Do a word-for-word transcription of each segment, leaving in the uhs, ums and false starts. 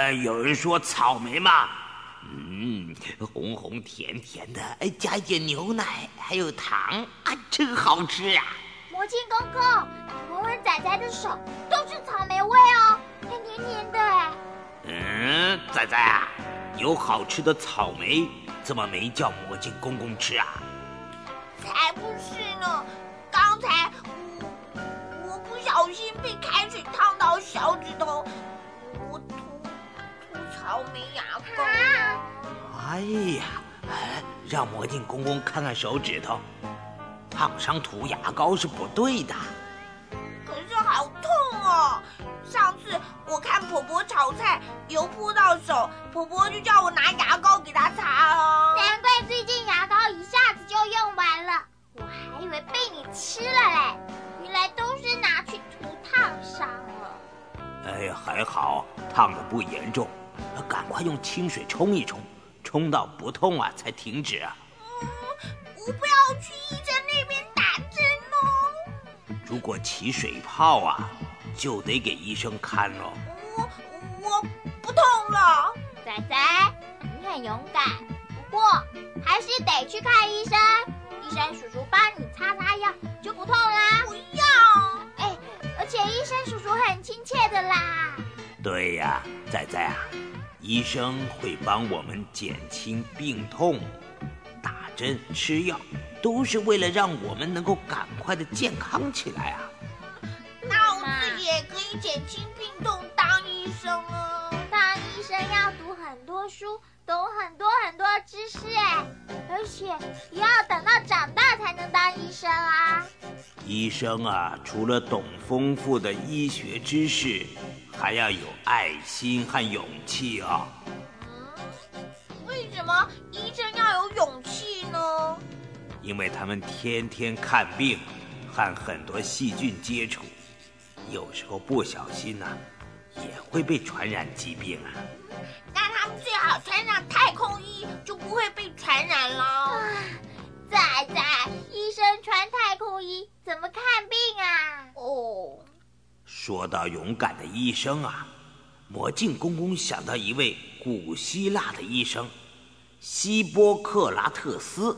呃，有人说草莓嘛，嗯，红红甜甜的，加一点牛奶还有糖啊，真好吃啊！ 魔镜公公，你闻闻仔仔的手，都是草莓味哦，甜甜甜的。 嗯，仔仔啊，有好吃的草莓，怎么没叫魔镜公公吃啊？ 才不是呢！刚才我我不小心被开水烫到小指头，我涂涂草莓牙膏。 哎呀，让魔镜公公看看手指头，烫伤涂牙膏是不对的。 可是好痛哦！上次我看婆婆炒菜，油泼到手，婆婆就叫我拿牙膏给她擦哦。难怪最近牙膏一下子就用完了，我还以为被你吃了嘞，原来都是拿去涂烫伤了。 哎呀，还好烫得不严重，赶快用清水冲一冲，冲到不痛啊才停止啊。 嗯，我不要去医生那边打针哦。 如果起水泡啊，就得给医生看咯。 我我不痛了。仔仔，你很勇敢，不过还是得去看医生。医生叔叔帮你擦擦药，就不痛啦。不要！哎，而且医生叔叔很亲切的啦。 对呀，仔仔啊，医生会帮我们减轻病痛，打针吃药，都是为了让我们能够赶快的健康起来啊。 那我自己也可以减轻病痛，当医生啊！当医生要读很多书，懂很多很多知识哎，而且也要等到长大才能当医生啊。 医生啊，除了懂丰富的医学知识，还要有爱心和勇气啊。 嗯，为什么医生要有勇气呢？ 因为他们天天看病，和很多细菌接触。有时候不小心啊，也会被传染疾病啊。 那他们最好穿上太空衣，就不会被传染了。仔仔，医生穿太空衣怎么看病啊？哦， 说到勇敢的医生啊，魔镜公公想到一位古希腊的医生，希波克拉特斯。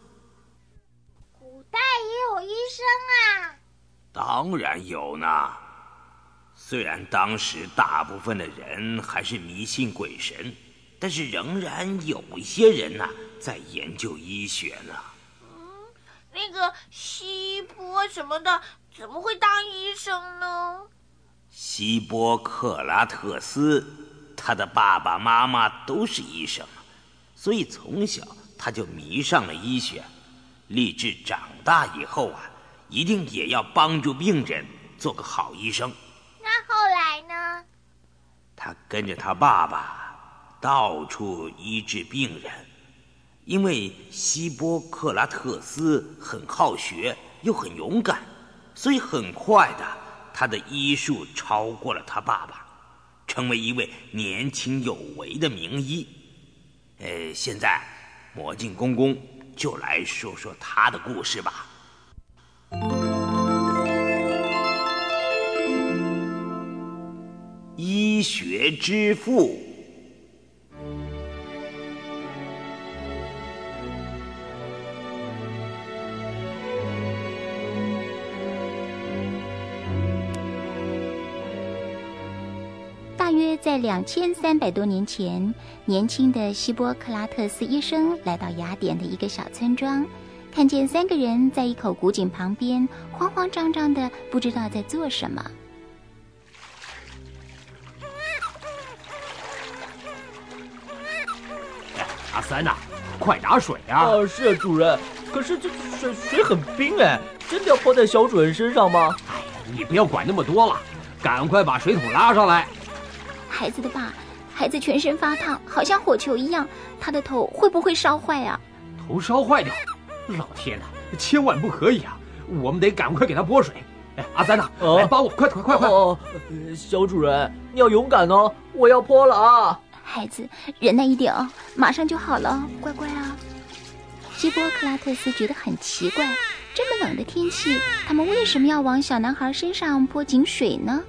古代也有医生啊？ 当然有呢，虽然当时大部分的人还是迷信鬼神，但是仍然有一些人呢、啊、在研究医学呢。 嗯，那个希波什么的怎么会当医生呢？ 希波克拉特斯，他的爸爸妈妈都是医生，所以从小他就迷上了医学，立志长大以后啊，一定也要帮助病人，做个好医生。 那后来呢？ 他跟着他爸爸到处医治病人，因为希波克拉特斯很好学又很勇敢，所以很快的他的医术超过了他爸爸，成为一位年轻有为的名医。呃，现在魔镜公公就来说说他的故事吧。医学之父。 大约在两千三百多年前，年轻的希波克拉特斯医生来到雅典的一个小村庄，看见三个人在一口古井旁边慌慌张张的，不知道在做什么。 阿三呐、啊，快打水啊！ 哦，是啊，主人。可是这水水很冰哎，真的要泼在小主人身上吗？ 哎呀，你不要管那么多了，赶快把水桶拉上来。 孩子的爸，孩子全身发烫，好像火球一样，他的头会不会烧坏啊？ 头烧坏掉？老天哪，千万不可以啊！我们得赶快给他泼水。哎，阿三呐、啊，来帮我，快快快快！ 哦，小主人，你要勇敢哦，我要泼了啊！ 孩子，忍耐一点哦，马上就好了，乖乖啊。希波克拉特斯觉得很奇怪，这么冷的天气，他们为什么要往小男孩身上泼井水呢？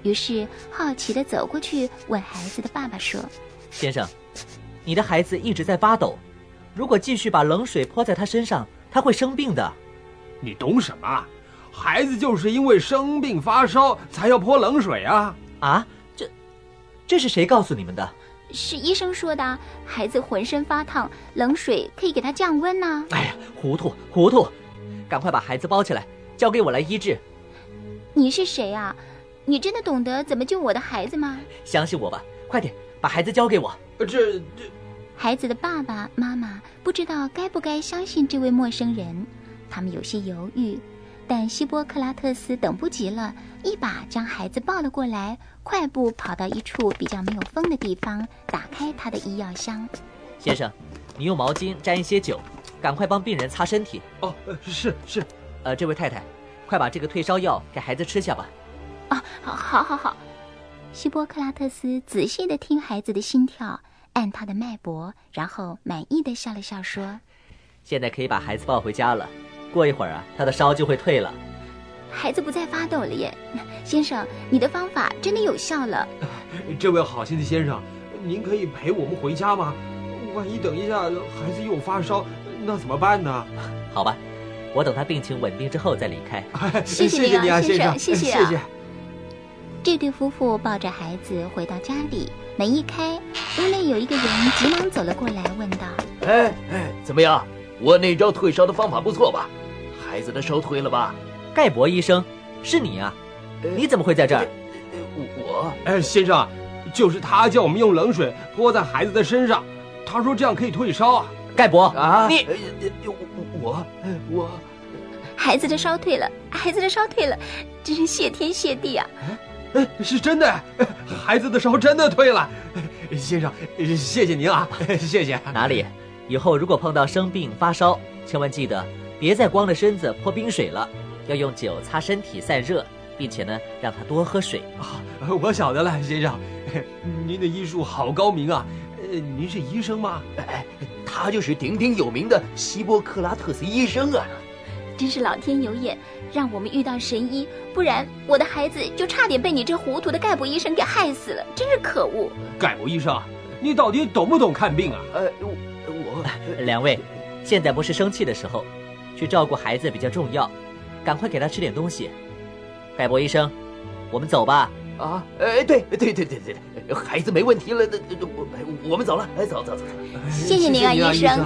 于是好奇地走过去问孩子的爸爸说： 先生，你的孩子一直在发抖，如果继续把冷水泼在他身上，他会生病的。 你懂什么？孩子就是因为生病发烧才要泼冷水啊！ 啊，这这是谁告诉你们的？ 是医生说的，孩子浑身发烫，冷水可以给他降温呢。 哎呀，糊涂糊涂，赶快把孩子包起来，交给我来医治。 你是谁啊？你真的懂得怎么救我的孩子吗？ 相信我吧，快点把孩子交给我。 这这， 孩子的爸爸妈妈不知道该不该相信这位陌生人，他们有些犹豫，但希波克拉特斯等不及了，一把将孩子抱了过来，快步跑到一处比较没有风的地方，打开他的医药箱。 先生，你用毛巾沾一些酒，赶快帮病人擦身体。 哦，是是。 呃，这位太太，快把这个退烧药给孩子吃下吧。 啊，好好好。希波克拉特斯仔细地听孩子的心跳，按他的脉搏，然后满意地笑了笑说： 现在可以把孩子抱回家了，过一会儿啊，他的烧就会退了。 孩子不再发抖了耶，先生，你的方法真的有效了。 这位好心的先生，您可以陪我们回家吗？万一等一下孩子又发烧，那怎么办呢？ 好吧，我等他病情稳定之后再离开。 谢谢你啊，先生，谢谢啊。 谢谢。 这对夫妇抱着孩子回到家里，门一开，屋内有一个人急忙走了过来，问道： 哎哎，怎么样？我那招退烧的方法不错吧？孩子的烧退了吧？ 盖博医生，是你啊？你怎么会在这儿？ 我…… 哎，先生，就是他叫我们用冷水泼在孩子的身上，他说这样可以退烧啊。 盖博啊， 你我我孩子的烧退了，孩子的烧退了，真是谢天谢地啊！ 哎，是真的，孩子的烧真的退了。先生，谢谢您啊，谢谢。 哪里？以后如果碰到生病发烧，千万记得别再光着身子泼冰水了，要用酒擦身体散热，并且呢让他多喝水。 啊，我晓得了，先生，您的医术好高明啊。呃，您是医生吗？ 哎，他就是鼎鼎有名的希波克拉特斯医生啊。 真是老天有眼，让我们遇到神医，不然我的孩子就差点被你这糊涂的盖博医生给害死了，真是可恶！ 盖博医生，你到底懂不懂看病啊？ 呃，我我两位，现在不是生气的时候，去照顾孩子比较重要，赶快给他吃点东西。盖博医生，我们走吧。 啊，哎，对对对对对，孩子没问题了，我我们走了，哎，走走走。 谢谢您啊，医生。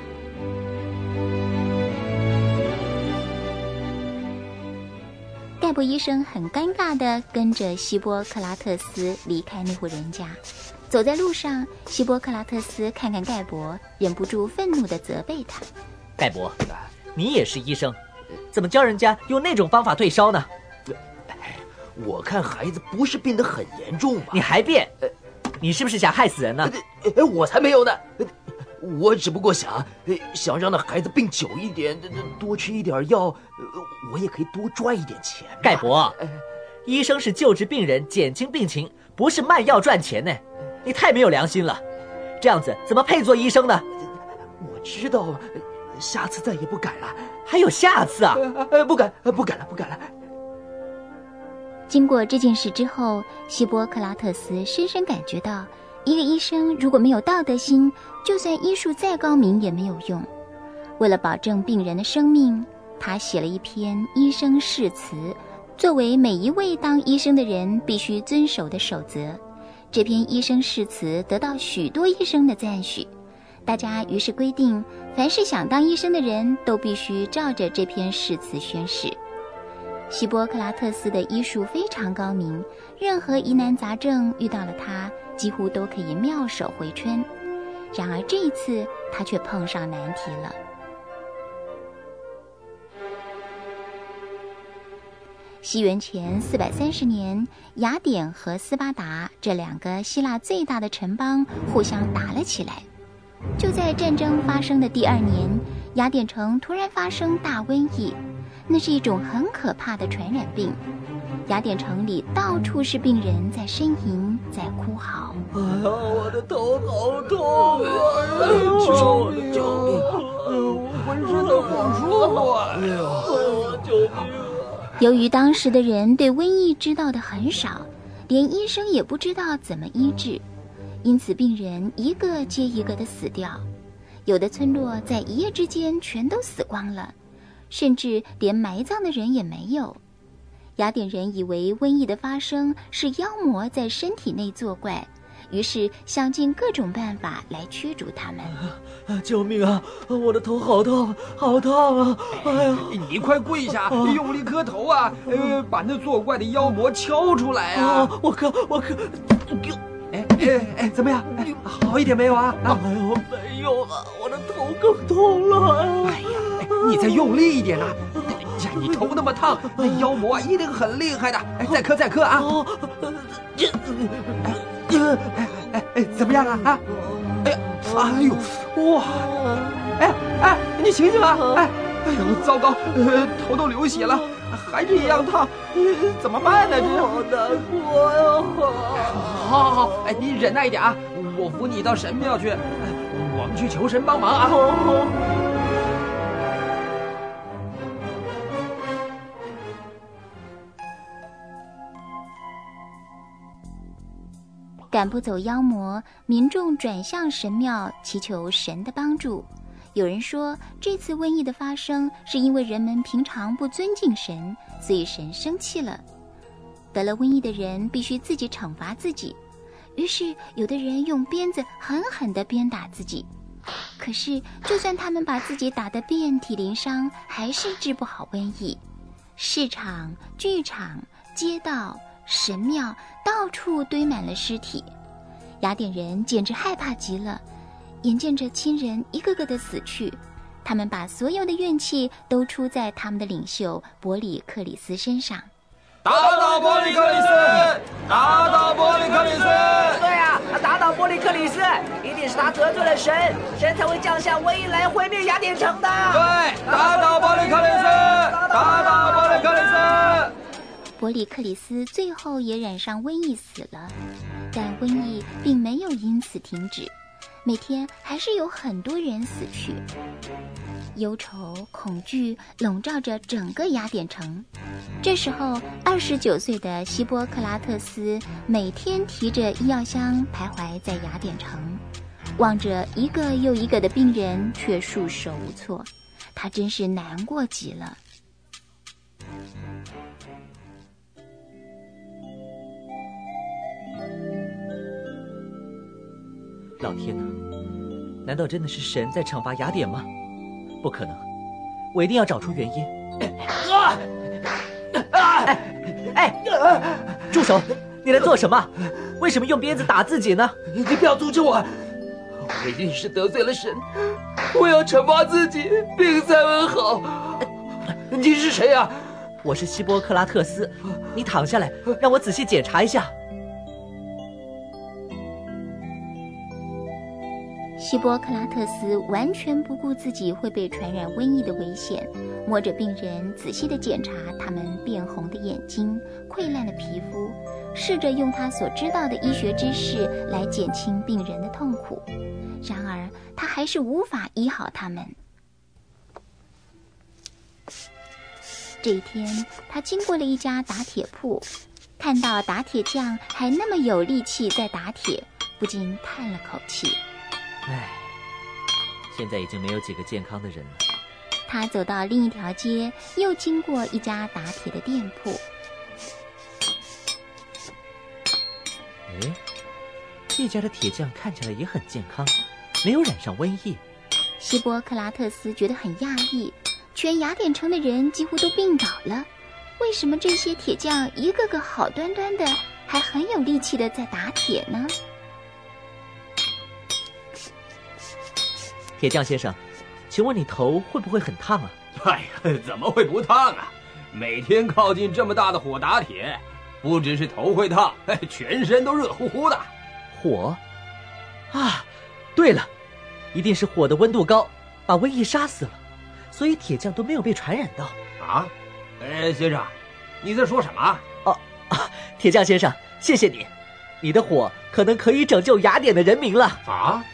盖博医生很尴尬地跟着希波克拉特斯离开那户人家，走在路上，希波克拉特斯看看盖博，忍不住愤怒地责备他： 盖博，你也是医生，怎么教人家用那种方法退烧呢？ 我看孩子不是病得很严重吧？ 你还辩？你是不是想害死人呢？ 我才没有呢！我只不过想想让那孩子病久一点，多吃一点药，我也可以多赚一点钱。 盖博，医生是救治病人、减轻病情，不是卖药赚钱呢。你太没有良心了，这样子怎么配做医生呢？ 我知道，下次再也不敢了。 还有下次啊？ 不敢，不敢了，不敢了。 经过这件事之后，希波克拉特斯深深感觉到，一个医生如果没有道德心，就算医术再高明也没有用。为了保证病人的生命，他写了一篇医生誓词，作为每一位当医生的人必须遵守的守则。这篇医生誓词得到许多医生的赞许，大家于是规定，凡是想当医生的人都必须照着这篇誓词宣誓。希波克拉特斯的医术非常高明，任何疑难杂症遇到了他，几乎都可以妙手回春。然而这一次，他却碰上难题了。西元前四百三十年，雅典和斯巴达这两个希腊最大的城邦互相打了起来。就在战争发生的第二年，雅典城突然发生大瘟疫。那是一种很可怕的传染病，雅典城里到处是病人在呻吟，在哭嚎。 哎呀，我的头好痛啊！救命！救命！ 我浑身都不舒服。哎呦， 救命！ 由于当时的人对瘟疫知道的很少， 连医生也不知道怎么医治，因此病人一个接一个的死掉，有的村落在一夜之间全都死光了，甚至连埋葬的人也没有。雅典人以为瘟疫的发生是妖魔在身体内作怪，于是想尽各种办法来驱逐他们。 啊！救命啊！我的头好痛，好痛啊！哎呀， 你快跪下，用力磕头啊！呃，把那作怪的妖魔敲出来啊！ 我磕，我磕。 哎哎哎，怎么样？哎，好一点没有啊？啊， 哎呦，没有了，我的头更痛了。 哎呀，哎，你再用力一点啊！呀，你头那么烫，那妖魔一定很厉害的。哎，再磕再磕啊！这，哎哎哎哎，怎么样啊？啊！哎呀，哎呦，哇！哎哎，你醒醒啊！哎哎呦，糟糕，呃，头都流血了，还是一样烫，怎么办呢？这好难过呀！ 好好好，哎，你忍耐一点啊，我扶你到神庙去，我们去求神帮忙啊！ 好好。 赶不走妖魔，民众转向神庙祈求神的帮助。有人说，这次瘟疫的发生是因为人们平常不尊敬神，所以神生气了。得了瘟疫的人必须自己惩罚自己，于是有的人用鞭子狠狠地鞭打自己。可是，就算他们把自己打得遍体鳞伤，还是治不好瘟疫。市场、剧场、街道、神庙到处堆满了尸体，雅典人简直害怕极了，眼见着亲人一个个的死去，他们把所有的怨气都出在他们的领袖伯里克里斯身上。 打倒伯里克里斯！打倒伯里克里斯！ 对啊，打倒伯里克里斯，一定是他得罪了神，神才会降下瘟疫来毁灭雅典城的。 对，打倒伯里克里斯！打倒伯里克里斯！ 伯里克里斯最后也染上瘟疫死了，但瘟疫并没有因此停止，每天还是有很多人死去。忧愁、恐惧笼罩着整个雅典城。这时候，二十九岁的希波克拉特斯每天提着医药箱徘徊在雅典城，望着一个又一个的病人，却束手无措。他真是难过极了。 老天哪，难道真的是神在惩罚雅典吗？不可能，我一定要找出原因。 啊！哎哎， 住手！你在做什么？为什么用鞭子打自己呢？ 你不要阻止我！我一定是得罪了神，我要惩罚自己，病才会好。你是谁呀？ 我是希波克拉特斯。你躺下来，让我仔细检查一下。 希波克拉特斯完全不顾自己会被传染瘟疫的危险，摸着病人仔细地检查他们变红的眼睛、溃烂的皮肤，试着用他所知道的医学知识来减轻病人的痛苦。然而，他还是无法医好他们。这一天，他经过了一家打铁铺，看到打铁匠还那么有力气在打铁，不禁叹了口气。 唉，现在已经没有几个健康的人了。 他走到另一条街，又经过一家打铁的店铺。 哎，这家的铁匠看起来也很健康，没有染上瘟疫。 希波克拉特斯觉得很讶异，全雅典城的人几乎都病倒了，为什么这些铁匠一个个好端端的，还很有力气的在打铁呢？ 铁匠先生，请问你头会不会很烫啊？ 哎呀，怎么会不烫啊？每天靠近这么大的火打铁，不只是头会烫，全身都热乎乎的。 火？啊，对了，一定是火的温度高，把瘟疫杀死了，所以铁匠都没有被传染到。 啊？哎，先生，你在说什么？ 哦，啊，铁匠先生，谢谢你，你的火可能可以拯救雅典的人民了。 啊？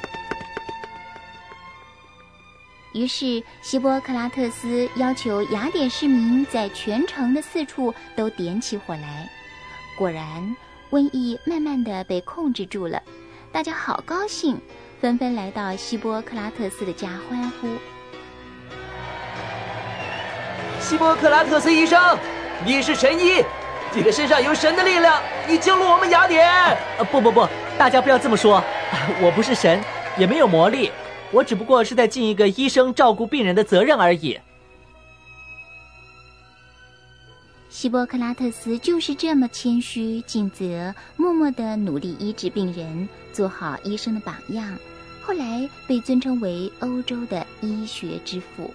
于是，希波克拉特斯要求雅典市民在全城的四处都点起火来。果然， 瘟疫慢慢的被控制住了，大家好高兴，纷纷来到希波克拉特斯的家欢呼。 希波克拉特斯医生，你是神医，这个身上有神的力量，你救了我们雅典。 呃，不不不，大家不要这么说，我不是神，也没有魔力，我只不过是在尽一个医生照顾病人的责任而已。 希波克拉特斯就是这么谦虚尽责，默默地努力医治病人，做好医生的榜样，后来被尊称为欧洲的医学之父。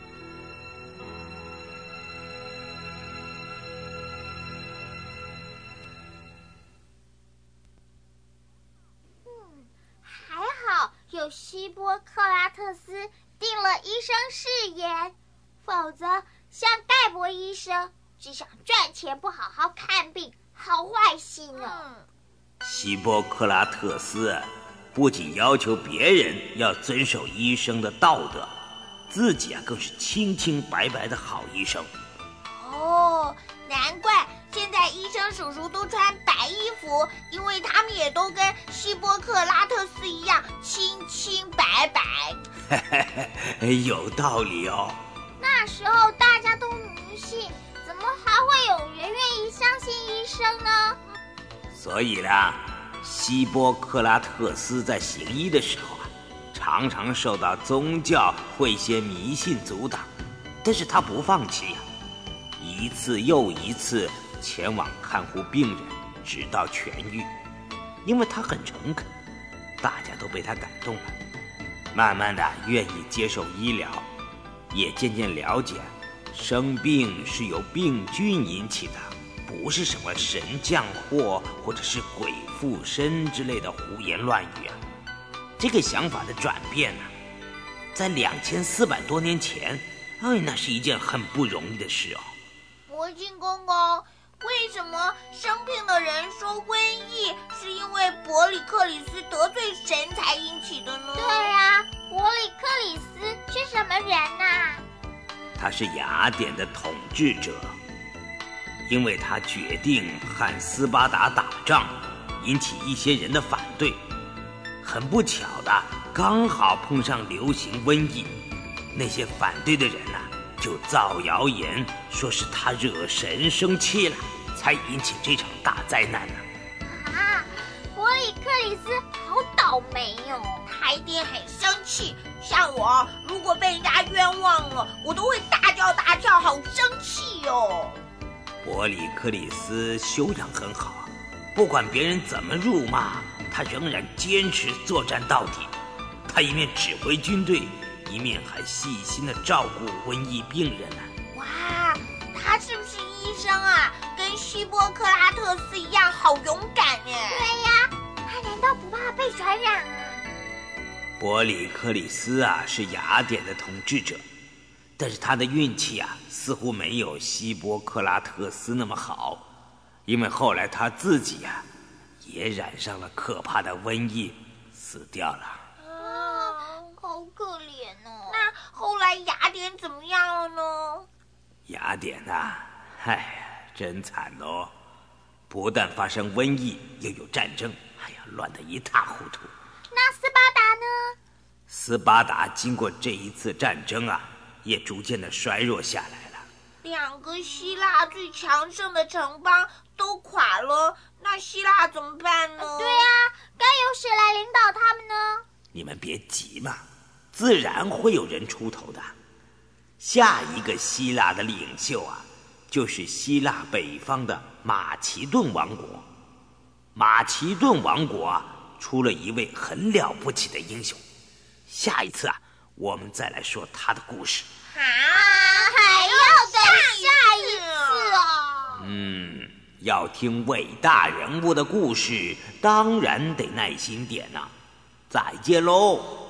还好有希波克拉特斯定了医生誓言，否则像盖博医生只想赚钱不好好看病，好坏心哦。 希波克拉特斯不仅要求别人要遵守医生的道德，自己啊更是清清白白的好医生。 哦，难怪现在医生叔叔都穿白衣服，因为他们也都跟希波克拉特斯一样清清白白。 有道理哦。 那时候大家都迷信，怎么还会有人愿意相信医生呢？ 所以啦，希波克拉特斯在行医的时候啊，常常受到宗教会些迷信阻挡，但是他不放弃呀、啊，一次又一次前往看护病人，直到痊愈。因为他很诚恳，大家都被他感动了，慢慢的愿意接受医疗，也渐渐了解生病是由病菌引起的，不是什么神降祸或者是鬼附身之类的胡言乱语啊。这个想法的转变呢、啊，在两千四百多年前，哎，那是一件很不容易的事哦。 魔镜公公，为什么生病的人说瘟疫是因为伯里克里斯得罪神才引起的呢？对呀、啊，伯里克里斯是什么人啊？ 他是雅典的统治者，因为他决定和斯巴达打仗，引起一些人的反对。很不巧的，刚好碰上流行瘟疫，那些反对的人呢、啊，就造谣言说是他惹神生气了，才引起这场大灾难呢、 啊。啊，伯里克里斯好倒霉哦，他一定很生气。像我，如果被人家冤枉了，我都会大叫大叫，好生气哦。 伯里克里斯修养很好，不管别人怎么辱骂，他仍然坚持作战到底。他一面指挥军队，一面还细心地照顾瘟疫病人呢、啊。 哇，他是不是医生啊？跟希波克拉特斯一样，好勇敢耶！对呀，他难道不怕被传染啊？ 伯里克里斯啊，是雅典的统治者，但是他的运气啊，似乎没有希波克拉特斯那么好，因为后来他自己啊，也染上了可怕的瘟疫，死掉了。 啊，好可怜哦！那后来雅典怎么样了呢？ 雅典啊，哎，真惨哦！不但发生瘟疫，又有战争，哎呀，乱得一塌糊涂。 那斯巴达呢？ 斯巴达经过这一次战争啊，也逐渐的衰弱下来了。 两个希腊最强盛的城邦都垮了，那希腊怎么办呢？对呀、啊，该由谁来领导他们呢？ 你们别急嘛，自然会有人出头的。下一个希腊的领袖啊，就是希腊北方的马其顿王国。马其顿王国啊，出了一位很了不起的英雄。下一次啊，我们再来说他的故事。 啊，还要等下一次啊！ 嗯，要听伟大人物的故事，当然得耐心点呐、啊。再见喽。